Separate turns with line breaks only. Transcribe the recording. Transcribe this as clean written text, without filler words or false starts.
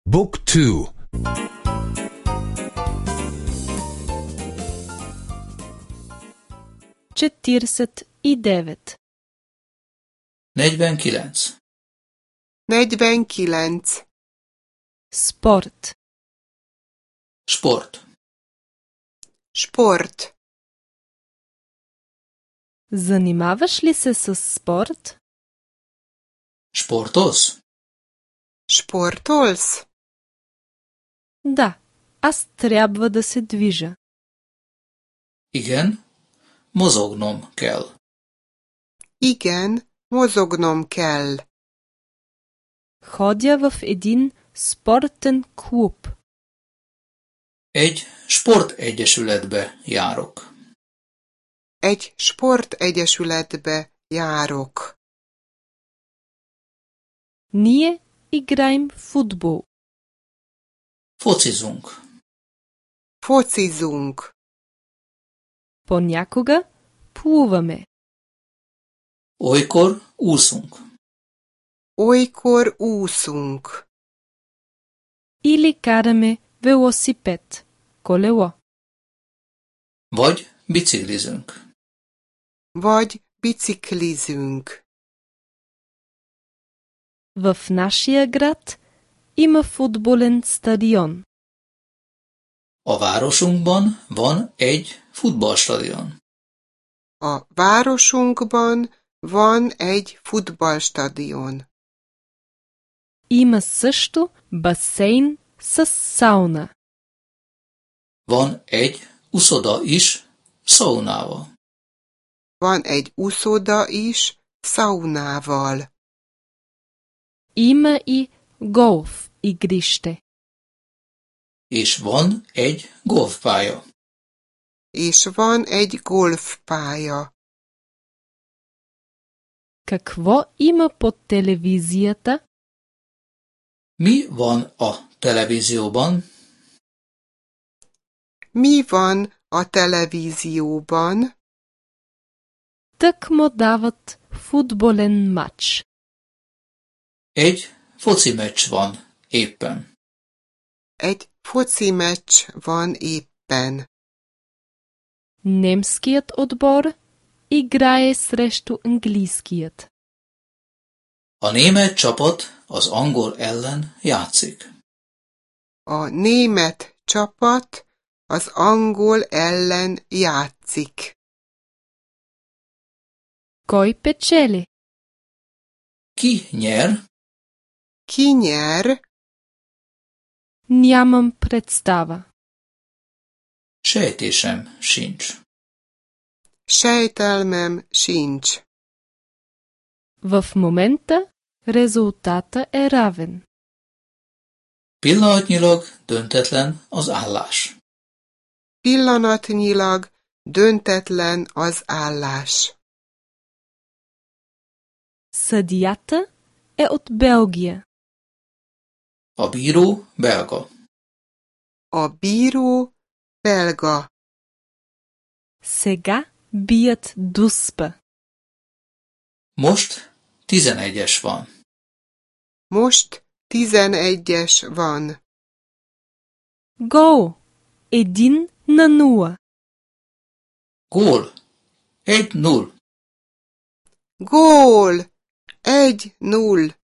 Book 2.
49.
49.
49.
Sport.
Sport.
Sport.
Занимаваш ли се с спорт?
Sportolsz?
Sportolsz?
Да, аз трябва да се движа.
Igen, mozognom kell.
Igen, mozognom kell.
Ходя в един спортен клуб.
Egy sportegyesületbe járok.
Egy sportegyesületbe járok.
Ние играем футбол.
Focizunk.
Focizunk.
Понякога плуваме.
Olykor úszunk.
Olykor úszunk.
Или караме велосипед, колело.
Vagy biciklizünk.
Vagy biciklizünk.
В нашия град има футболен стадион.
A városunkban van egy futballstadion.
A városunkban van egy futballstadion.
Има също басейн с сауна.
Van egy uszoda is szaunával.
Van egy úszoda is szaunával.
Има и голф игрище.
És van egy golfpálya.
És van egy golfpálya.
Какво има по телевизията?
Mi van a televízióban?
Mi van a televízióban?
Тъкмо дават футболен матч.
Egy foci meccs van éppen.
Egy foci meccs van éppen.
Немският отбор играе срещу английският.
A német csapat az angol ellen játszik.
A német csapat az angol ellen játszik.
Кой печели?
Ki nyer?
Ki nyer?
Нямам представа.
Sejtésem sincs.
Sejtelmem sincs.
В момента резултата е равен.
Pillanatnyilag döntetlen az állás.
Pillanatnyilag döntetlen az állás.
Съдията е от Белгия.
A bíró belga.
A bíró belga.
Сега бият дуспа.
Most 11-es van.
Most 11-es van.
Гол! 1-0.
Gól. 1-0.
Gól! 1-0.